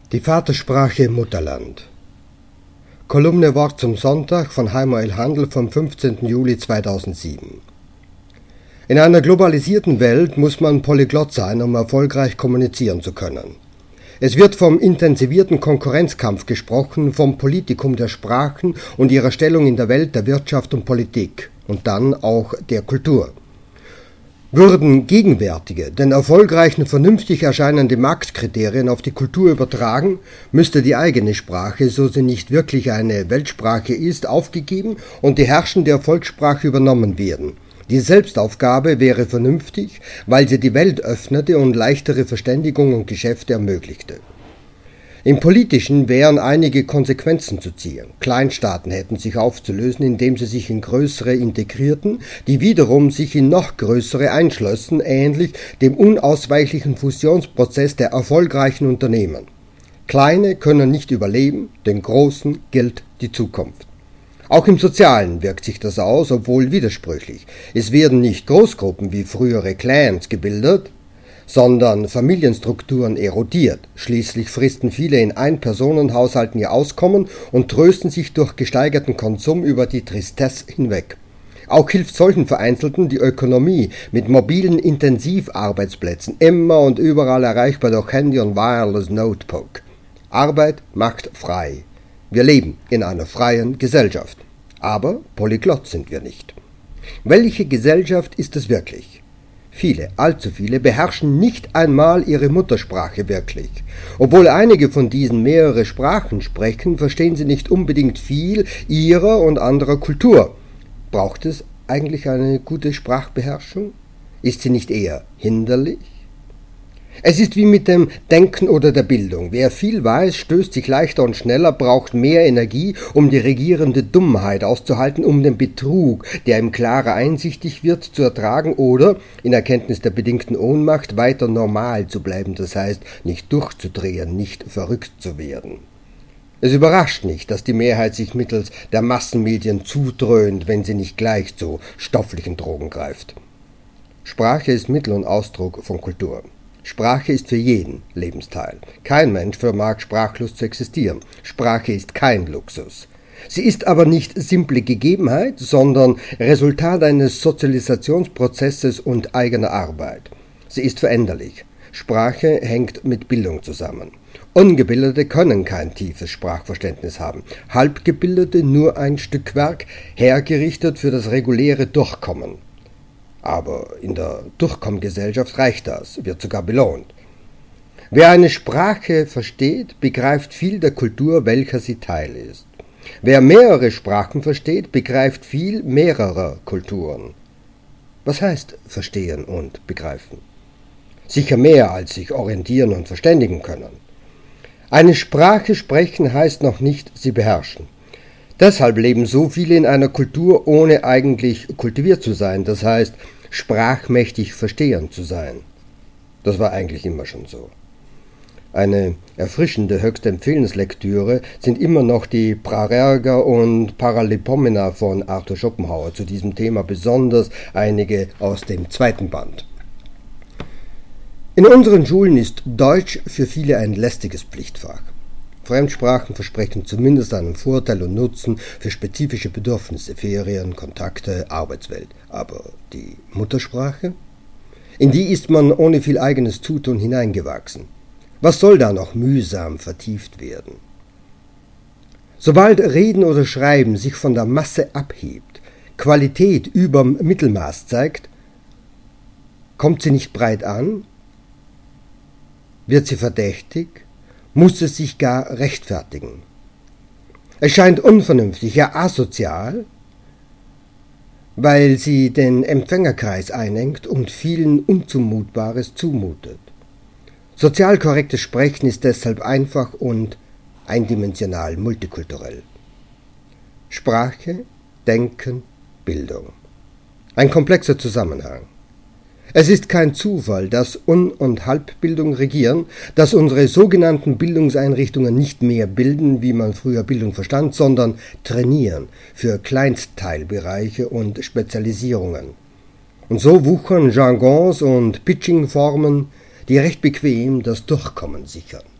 Die Vatersprache im Mutterland. Kolumne Wort zum Sonntag von Heimer Handel vom 15. Juli 2007. In einer globalisierten Welt muss man polyglott sein, um erfolgreich kommunizieren zu können. Es wird vom intensivierten Konkurrenzkampf gesprochen, vom Politikum der Sprachen und ihrer Stellung in der Welt der Wirtschaft und Politik und dann auch der Kultur. Würden gegenwärtige, den erfolgreichen vernünftig erscheinende Marktkriterien auf die Kultur übertragen, müsste die eigene Sprache, so sie nicht wirklich eine Weltsprache ist, aufgegeben und die herrschende Erfolgssprache übernommen werden. Die Selbstaufgabe wäre vernünftig, weil sie die Welt öffnete und leichtere Verständigung und Geschäfte ermöglichte. Im Politischen wären einige Konsequenzen zu ziehen. Kleinstaaten hätten sich aufzulösen, indem sie sich in größere integrierten, die wiederum sich in noch größere einschlössen, ähnlich dem unausweichlichen Fusionsprozess der erfolgreichen Unternehmen. Kleine können nicht überleben, den Großen gilt die Zukunft. Auch im Sozialen wirkt sich das aus, obwohl widersprüchlich. Es werden nicht Großgruppen wie frühere Clans gebildet, sondern Familienstrukturen erodiert. Schließlich fristen viele in Ein-Personen-Haushalten ihr Auskommen und trösten sich durch gesteigerten Konsum über die Tristesse hinweg. Auch hilft solchen Vereinzelten die Ökonomie mit mobilen Intensivarbeitsplätzen, immer und überall erreichbar durch Handy und Wireless Notebook. Arbeit macht frei. Wir leben in einer freien Gesellschaft. Aber polyglott sind wir nicht. Welche Gesellschaft ist es wirklich? Viele, allzu viele, beherrschen nicht einmal ihre Muttersprache wirklich. Obwohl einige von diesen mehrere Sprachen sprechen, verstehen sie nicht unbedingt viel ihrer und anderer Kultur. Braucht es eigentlich eine gute Sprachbeherrschung? Ist sie nicht eher hinderlich? Es ist wie mit dem Denken oder der Bildung. Wer viel weiß, stößt sich leichter und schneller, braucht mehr Energie, um die regierende Dummheit auszuhalten, um den Betrug, der ihm klarer einsichtig wird, zu ertragen oder, in Erkenntnis der bedingten Ohnmacht, weiter normal zu bleiben, das heißt, nicht durchzudrehen, nicht verrückt zu werden. Es überrascht nicht, dass die Mehrheit sich mittels der Massenmedien zudröhnt, wenn sie nicht gleich zu stofflichen Drogen greift. Sprache ist Mittel und Ausdruck von Kultur. Sprache ist für jeden Lebensteil. Kein Mensch vermag sprachlos zu existieren. Sprache ist kein Luxus. Sie ist aber nicht simple Gegebenheit, sondern Resultat eines Sozialisationsprozesses und eigener Arbeit. Sie ist veränderlich. Sprache hängt mit Bildung zusammen. Ungebildete können kein tiefes Sprachverständnis haben. Halbgebildete nur ein Stückwerk, hergerichtet für das reguläre Durchkommen. Aber in der Durchkommgesellschaft reicht das, wird sogar belohnt. Wer eine Sprache versteht, begreift viel der Kultur, welcher sie Teil ist. Wer mehrere Sprachen versteht, begreift viel mehrerer Kulturen. Was heißt verstehen und begreifen? Sicher mehr als sich orientieren und verständigen können. Eine Sprache sprechen heißt noch nicht sie beherrschen. Deshalb leben so viele in einer Kultur, ohne eigentlich kultiviert zu sein, das heißt, sprachmächtig verstehen zu sein. Das war eigentlich immer schon so. Eine erfrischende, höchst Empfehlenslektüre sind immer noch die Parerga und Paralipomena von Arthur Schopenhauer, zu diesem Thema besonders einige aus dem zweiten Band. In unseren Schulen ist Deutsch für viele ein lästiges Pflichtfach. Fremdsprachen versprechen zumindest einen Vorteil und Nutzen für spezifische Bedürfnisse, Ferien, Kontakte, Arbeitswelt. Aber die Muttersprache? In die ist man ohne viel eigenes Zutun hineingewachsen. Was soll da noch mühsam vertieft werden? Sobald Reden oder Schreiben sich von der Masse abhebt, Qualität überm Mittelmaß zeigt, kommt sie nicht breit an? Wird sie verdächtig? Muss es sich gar rechtfertigen. Es scheint unvernünftig, ja asozial, weil sie den Empfängerkreis einengt und vielen Unzumutbares zumutet. Sozial korrektes Sprechen ist deshalb einfach und eindimensional multikulturell. Sprache, Denken, Bildung. Ein komplexer Zusammenhang. Es ist kein Zufall, dass Un- und Halbbildung regieren, dass unsere sogenannten Bildungseinrichtungen nicht mehr bilden, wie man früher Bildung verstand, sondern trainieren für Kleinstteilbereiche und Spezialisierungen. Und so wuchern Jargons und Pitching-Formen, die recht bequem das Durchkommen sichern.